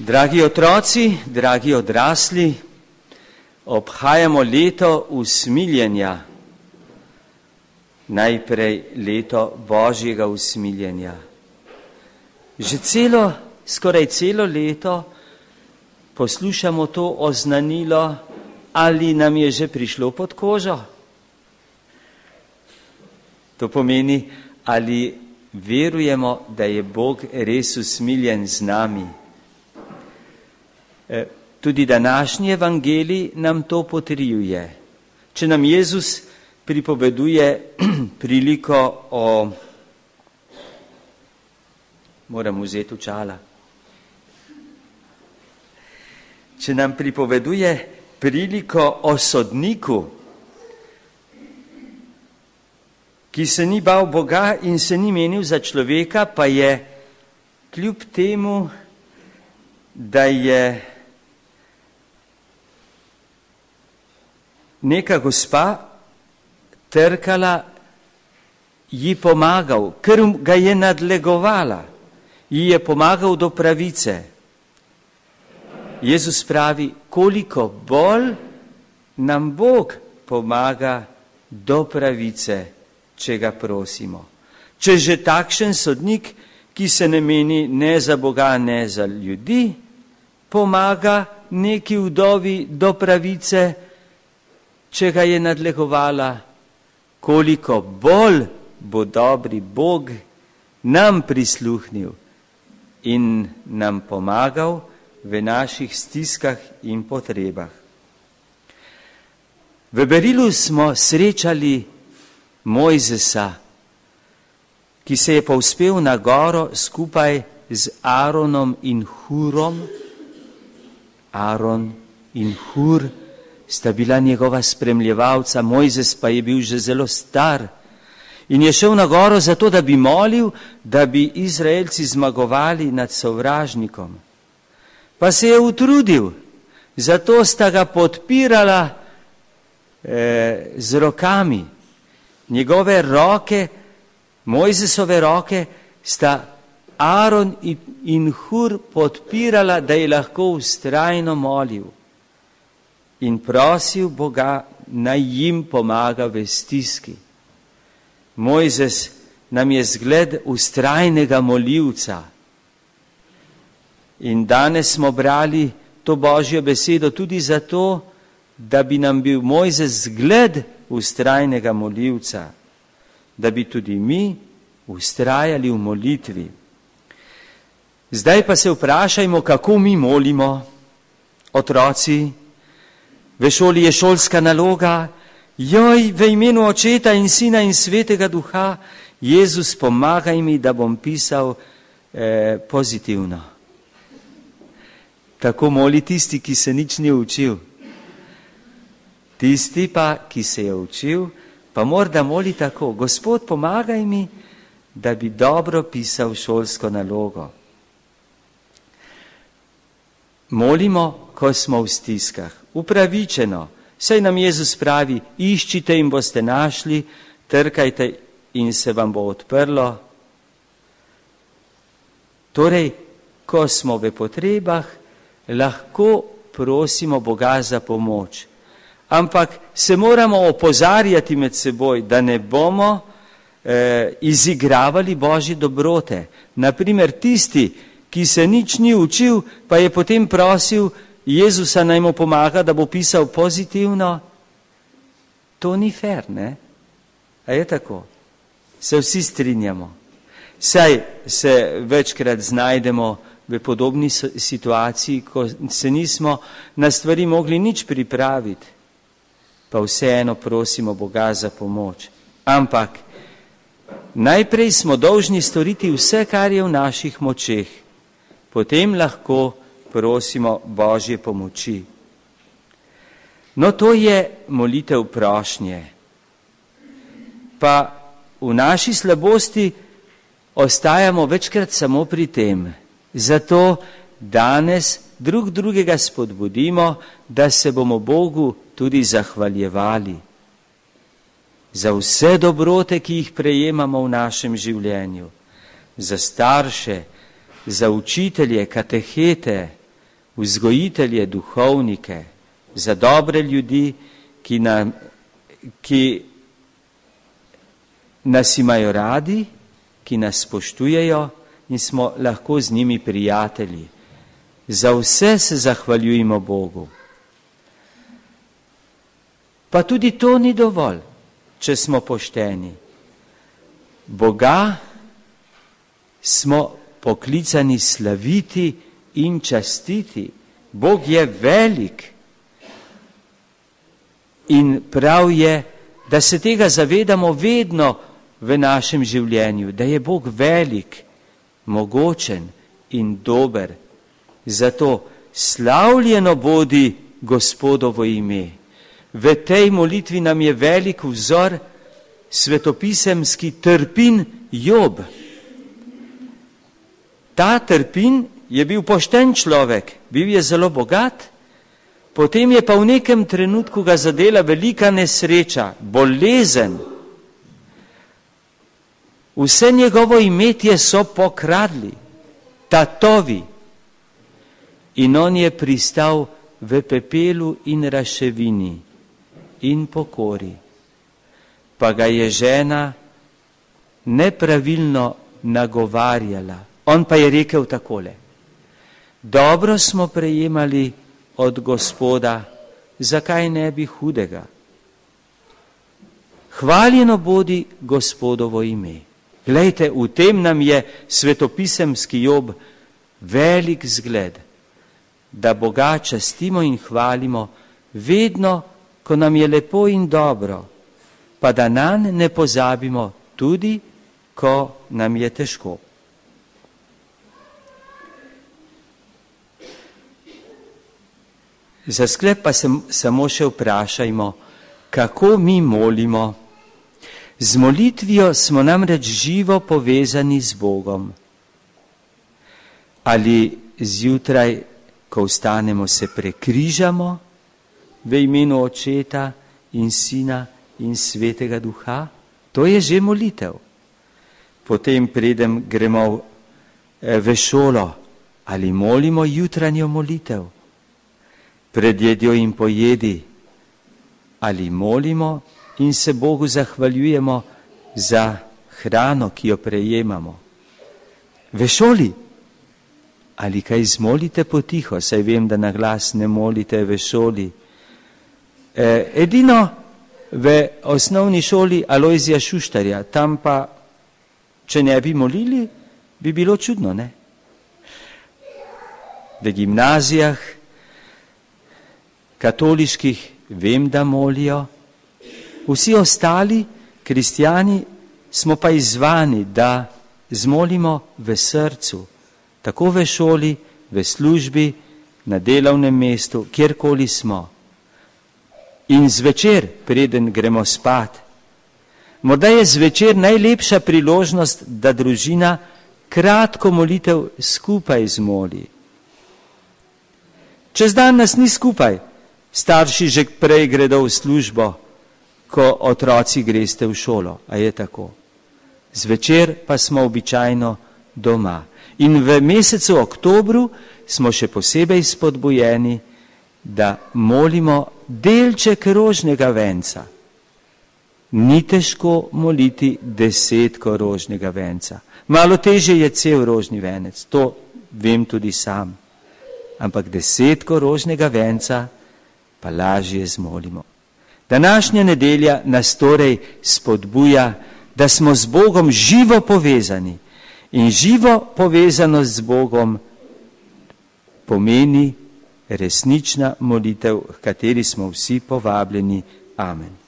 Dragi otroci, dragi odrasli, obhajamo leto usmiljenja, najprej leto Božjega usmiljenja. Že skoraj celo leto poslušamo to oznanilo, ali nam je že prišlo pod kožo. To pomeni, ali verujemo, da je Bog res usmiljen z nami. Tudi današnji evangelij nam to potrjuje. Če nam Jezus pripoveduje priliko o... Moram vzeti očala. Če nam pripoveduje priliko o sodniku, ki se ni bal Boga in se ni menil za človeka, pa je kljub temu, da je neka gospa trkala, ji pomagal, ker ga je nadlegovala, ji je pomagal do pravice. Jezus pravi, koliko bolj nam Bog pomaga do pravice, če ga prosimo. Če že takšen sodnik, ki se ne meni ne za Boga, ne za ljudi, pomaga neki vdovi do pravice, če ga je nadlegovala, koliko bolj bo dobri Bog nam prisluhnil in nam pomagal v naših stiskah in potrebah. V Berilu smo srečali Mojzesa, ki se je povzpel na goro skupaj z Aaronom in Hurom. Aaron in Hur sta bila njegova spremljevalca, Mojzes pa je bil že zelo star in je šel na goro zato, da bi molil, da bi Izraelci zmagovali nad sovražnikom. Pa se je utrudil, zato sta ga podpirala z rokami. Njegove roke, Mojzesove roke, sta Aaron in Hur podpirala, da je lahko vztrajno molil in prosil Boga, naj jim pomaga v stiski. Mojzes nam je zgled vztrajnega molilca. In danes smo brali to Božjo besedo tudi zato, da bi nam bil Mojzes zgled vztrajnega molilca, da bi tudi mi vztrajali v molitvi. Zdaj pa se vprašajmo, kako mi molimo. Otroci, v šoli je šolska naloga, joj, v imenu Očeta in Sina in Svetega Duha, Jezus, pomagaj mi, da bom pisal pozitivno. Tako moli tisti, ki se nič ni učil. Tisti pa, ki se je učil, pa morda moli tako, Gospod, pomagaj mi, da bi dobro pisal šolsko nalogo. Molimo, ko smo v stiskah, upravičeno. Saj nam Jezus pravi, iščite in boste našli, trkajte in se vam bo odprlo. Torej, ko smo v potrebah, lahko prosimo Boga za pomoč. Ampak se moramo opozarjati med seboj, da ne bomo izigravali Božje dobrote. Naprimer, tisti, ki se nič ni učil, pa je potem prosil Jezusa, naj mu pomaga, da bo pisal pozitivno. To ni fair, ne? A je tako? Se vsi strinjamo. Saj se večkrat znajdemo v podobni situaciji, ko se nismo na stvari mogli nič pripraviti, pa vseeno prosimo Boga za pomoč. Ampak najprej smo dolžni storiti vse, kar je v naših močeh. Potem lahko prosimo Božje pomoči. No, to je molitev prošnje. Pa v naši slabosti ostajamo večkrat samo pri tem. Zato danes drug drugega spodbudimo, da se bomo Bogu tudi zahvaljevali za vse dobrote, ki jih prejemamo v našem življenju, za starše, za učitelje, katehete, vzgojitelje, duhovnike, za dobre ljudi, ki nas imajo radi, ki nas spoštujejo in smo lahko z njimi prijatelji. Za vse se zahvaljujemo Bogu. Pa tudi to ni dovolj, če smo pošteni. Boga smo poklicani slaviti in častiti. Bog je velik in prav je, da se tega zavedamo vedno v našem življenju, da je Bog velik, mogočen in dober. Zato slavljeno bodi Gospodovo ime. V tej molitvi nam je velik vzor svetopisemski Trpin Job. Ta Trpin je bil pošten človek, bil je zelo bogat, potem je pa v nekem trenutku ga zadela velika nesreča, bolezen. Vse njegovo imetje so pokradli, tatovi. In on je pristal v pepelu in raševini in pokori. Pa ga je žena nepravilno nagovarjala. On pa je rekel takole: dobro smo prejemali od Gospoda, zakaj ne bi hudega? Hvaljeno bodi Gospodovo ime. Glejte, v tem nam je svetopisemski Job velik zgled, da Boga častimo in hvalimo vedno, ko nam je lepo in dobro, pa da nanj ne pozabimo tudi, ko nam je težko. Za sklep pa se samo še vprašajmo, kako mi molimo. Z molitvijo smo namreč živo povezani z Bogom. Ali zjutraj, ko vstanemo, se prekrižamo v imenu Očeta in Sina in Svetega Duha? To je že molitev. Potem gremo v šolo, ali molimo jutranjo molitev? Pred jedjo in po jedi, ali molimo in se Bogu zahvaljujemo za hrano, ki jo prejemamo? V šoli, ali kaj zmolite potiho, saj vem, da na glas ne molite v šoli. Edino v osnovni šoli Alojzija Šuštarja, tam pa, če ne bi molili, bi bilo čudno, ne? V gimnazijah katoliških vem, da molijo. Vsi ostali kristjani smo pa izzvani, da zmolimo v srcu, tako v šoli, v službi, na delovnem mestu, kjerkoli smo. In zvečer, preden gremo spat. Morda je zvečer najlepša priložnost, da družina kratko molitev skupaj zmoli. Čez dan nas ni skupaj, starši že prej gredo v službo, ko otroci greste v šolo, a je tako. Zvečer pa smo običajno doma. In v mesecu oktobru smo še posebej spodbujeni, da molimo delček rožnega venca. Ni težko moliti 10 rožnega venca. Malo težje je cel rožni venec, to vem tudi sam. Ampak 10 rožnega venca pa lažje zmolimo. Današnja nedelja nas torej spodbuja, da smo z Bogom živo povezani. In živo povezanost z Bogom pomeni resnična molitev, v kateri smo vsi povabljeni. Amen.